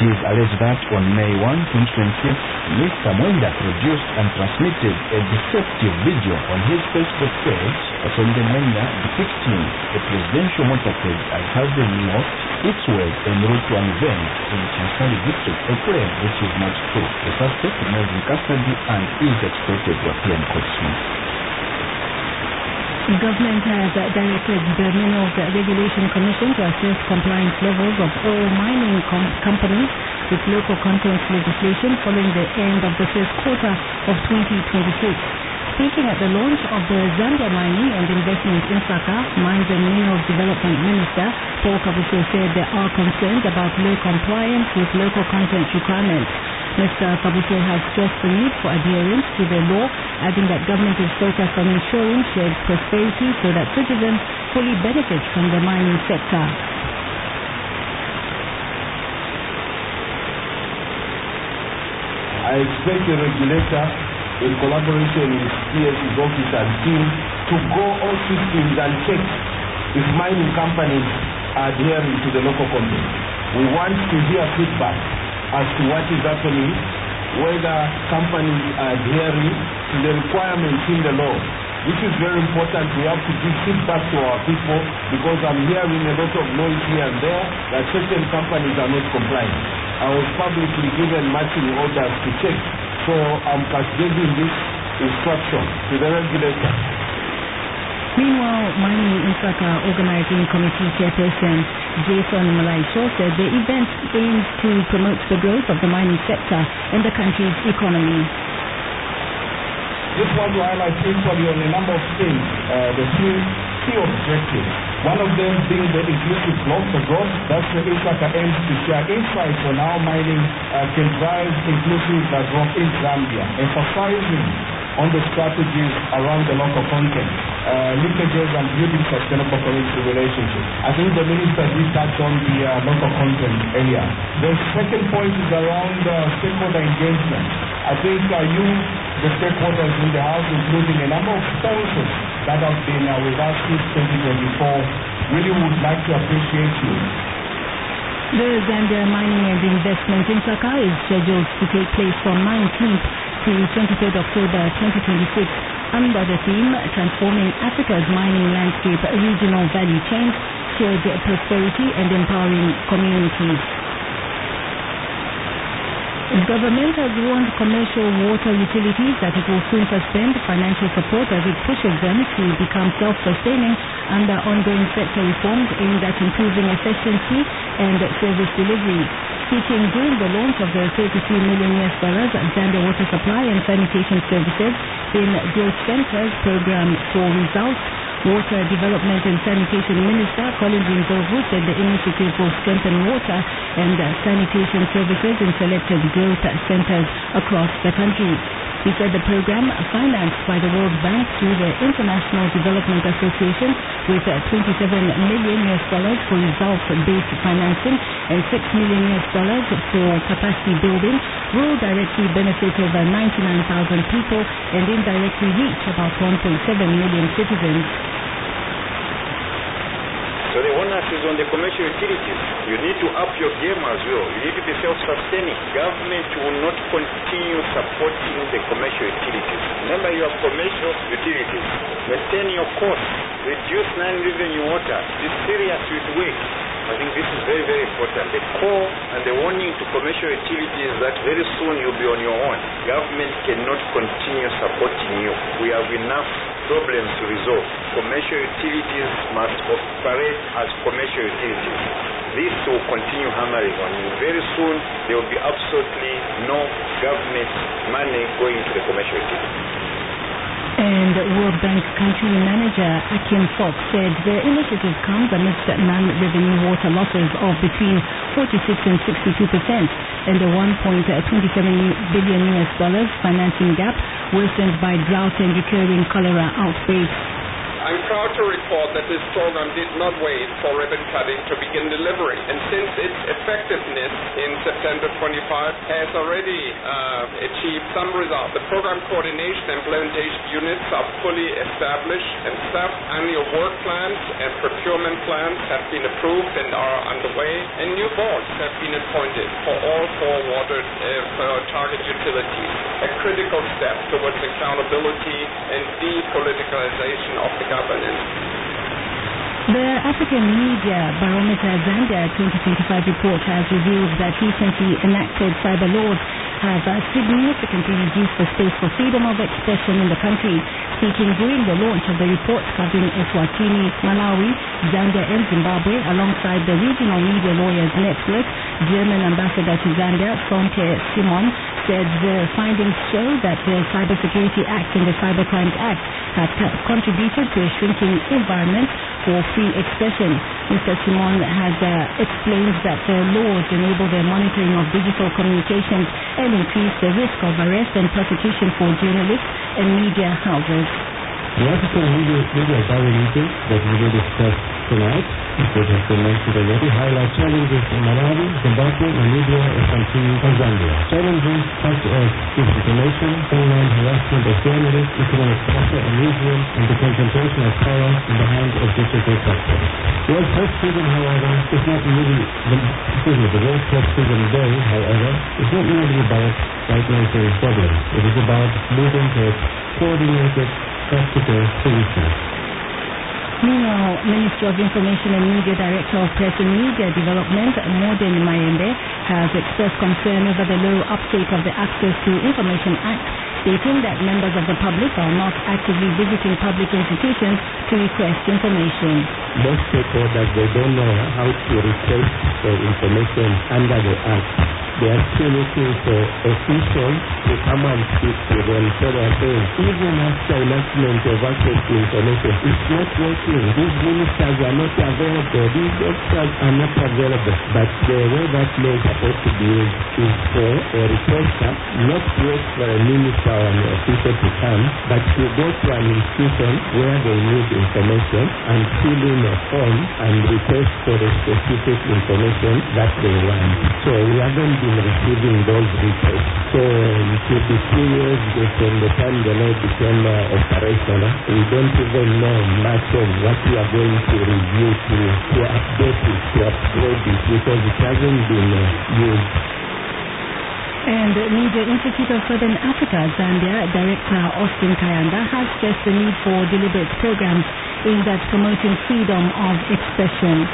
It is alleged that on May 1, 2026, Mr. Mwenda produced and transmitted a deceptive video on his Facebook page, Sonde Mwenda, depicting a presidential motorcade as having lost its way en route to an event in Chansali district, a claim which is not true. The suspect remains in custody and is expected to appear in court soon. The government has directed the Minerals Regulation Commission to assess compliance levels of all mining companies with local content legislation following the end of the first quarter of 2026. Speaking at the launch of the Zambia Mining and Investment Infraca Mines and Minerals Development Minister, Paul Kabuso said there are concerns about low compliance with local content requirements. Mr. Kabuso has stressed the need for adherence to the law, adding that government is focused on ensuring shared prosperity so that citizens fully benefit from the mining sector. I expect the regulator, in collaboration with PS's office and team, to go all systems and check if mining companies are adhering to the local content. We want to hear feedback as to what is happening, whether companies are adhering to the requirements in the law. This is very important. We have to give feedback to our people because I'm hearing a lot of noise here and there that certain companies are not complying. I was publicly given marching orders to check, so I'm cascading this instruction to the regulator. Meanwhile, Mining Infraca Organizing Committee Chairperson Jason Malaisho said the event aims to promote the growth of the mining sector and the country's economy. Just want to highlight principally on a number of things, the three key objectives. One of them being the inclusive growth, that's the Infraca aims to share insights on how mining can drive inclusive growth in Zambia, emphasizing on the strategies around the local content, linkages and building sustainable community relationships. I think the minister did touch on the local content area. The second point is around stakeholder engagement. I think the stakeholders in the House, including a number of sponsors that have been with us since 2024, really would like to appreciate you. The Zambia Mining and Investment Infraca is scheduled to take place from 19th to 23rd October 2026 under the theme Transforming Africa's Mining Landscape, Regional Value Chains, Shared Prosperity and Empowering Communities. The government has warned commercial water utilities that it will soon suspend financial support as it pushes them to become self-sustaining under ongoing sector reforms aimed at improving efficiency and service delivery. Speaking during the launch of the $32 million Zambia Water Supply and Sanitation Services in Growth Centers program for results, Water Development and Sanitation Minister Collins Nzovu said the initiative will strengthen water and sanitation services in selected growth centers across the country. He said the program, financed by the World Bank through the International Development Association with $27 million for results-based financing and $6 million for capacity building, will directly benefit over 99,000 people and indirectly reach about 1.7 million citizens. So the onus is on the commercial utilities. You need to up your game as well. You need to be self-sustaining. Government will not continue supporting the commercial utilities. Remember, you have commercial utilities. Maintain your costs. Reduce non-revenue water. Be serious with waste. I think this is very, very important. The call and the warning to commercial utilities is that very soon you'll be on your own. Government cannot continue supporting you. We have enough problems to resolve. Commercial utilities must operate as commercial utilities. This will continue hammering on you. Very soon there will be absolutely no government money going to the commercial utilities. And World Bank Country Manager Akim Fox said the initiative comes amidst non-revenue water losses of between 46% and 62% and the $1.27 billion financing gap worsened by drought and recurring cholera outbreaks. I'm proud to report that this program did not wait for ribbon cutting to begin delivery, and since its effectiveness in September 25 has already achieved some results. The program coordination and implementation units are fully established and staffed. Annual work plans and procurement plans have been approved and are underway, and new boards have been appointed for all four water target utilities, a critical step towards accountability and depoliticalization of the governance. The African Media Barometer Zambia 2025 report has revealed that recently enacted cyber laws have significantly reduced the space for freedom of expression in the country. Speaking during the launch of the report covering Eswatini, Malawi, Zambia and Zimbabwe alongside the Regional Media Lawyers Network, German Ambassador to Zambia, Sonke Simon, said the findings show that the Cybersecurity Act and the Cybercrimes Act have contributed to a shrinking environment for free expression. Mr. Simon has explained that the laws enable the monitoring of digital communications and increase the risk of arrest and prosecution for journalists and media houses. The African Media Barometer that we will discuss tonight, which has been mentioned already, highlights challenges in Malawi, Zimbabwe, Namibia, Eswatini, and Zambia. Challenges such as disinformation, online harassment of journalists, economic pressure on newsrooms, and the concentration of power in the hands of digital platforms. World Press Freedom, however, is not really the World Press Freedom Day, however, is not really about diagnosing problems. It is about moving towards coordinated, practical solutions. Meanwhile, Minister of Information and Media Director of Press and Media Development, Morden Mayembe, has expressed concern over the low uptake of the Access to Information Act, stating that members of the public are not actively visiting public institutions to request information. Most stakeholders, they don't know how to request for information under the Act. They are still looking for officials to come and speak to them. So they are saying, even after enactment of access to information, it's not working. These ministers are not available. These officers are not available. But the way that law is supposed to be used is for a requester not to wait for a minister or an official to come, but to go to an institution where they need information and fill in a form and request for the specific information that they want. So we haven't been receiving those requests. So it will be 2 years from the time the law became operational. We don't even know much of what we are going to review to update it, to upgrade it, because it hasn't been used. And Media Institute of Southern Africa, Zambia, Director Austin Kayanda has stressed the need for deliberate programs aimed at promoting freedom of expression.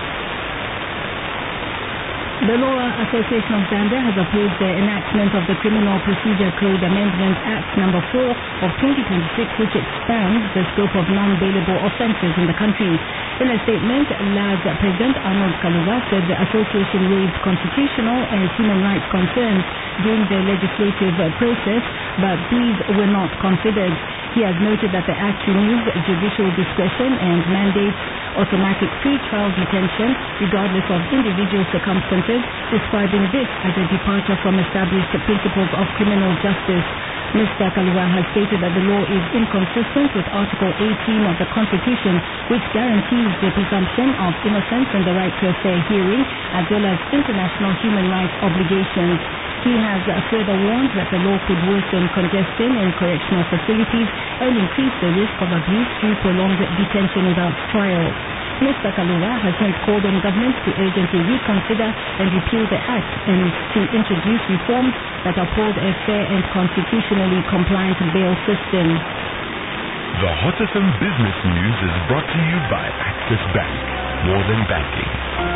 The Law Association of Zambia has approved the enactment of the Criminal Procedure Code Amendment Act No. 4 of 2026, which expands the scope of non-bailable offences in the country. In a statement, LAZ President Arnold Kaluva said the association raised constitutional and human rights concerns during the legislative process, but these were not considered. He has noted that the Act removes judicial discretion and mandates automatic pre-trial detention regardless of individual circumstances, describing this as a departure from established principles of criminal justice. Mr. Kaluwa has stated that the law is inconsistent with Article 18 of the Constitution, which guarantees the presumption of innocence and the right to a fair hearing, as well as international human rights obligations. He has further warned that the law could worsen congestion in correctional facilities and increase the risk of abuse through prolonged detention without trial. Mr. Kaluwa has hence called on governments to urgently reconsider and repeal the Act and to introduce reforms that uphold a fair and constitutionally compliant bail system. The Hot FM Business News is brought to you by Access Bank. More than banking.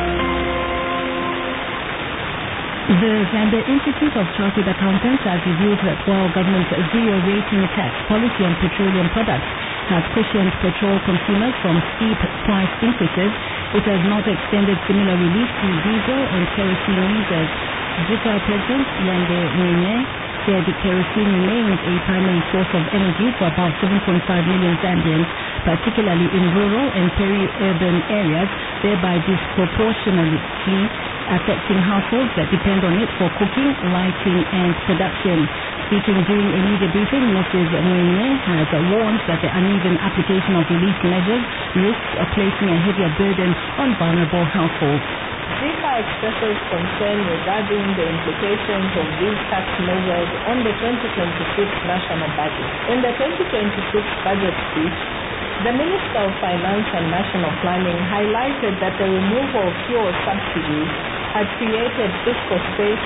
The Zambia Institute of Chartered Accountants has revealed that while government's zero-rating tax policy on petroleum products has cushioned petrol consumers from steep price increases, it has not extended similar relief to diesel and kerosene users. ZIPA President Yande Mwenye said kerosene remains a primary source of energy for about 7.5 million Zambians, particularly in rural and peri-urban areas, thereby disproportionately affecting households that depend on it for cooking, lighting and production. Speaking during a media briefing, Mrs. Mwene has warned that the uneven application of relief measures risks placing a heavier burden on vulnerable households. ZIFA expresses concern regarding the implications of these tax measures on the 2026 national budget. In the 2026 budget speech, the Minister of Finance and National Planning highlighted that the removal of fuel subsidies had created fiscal space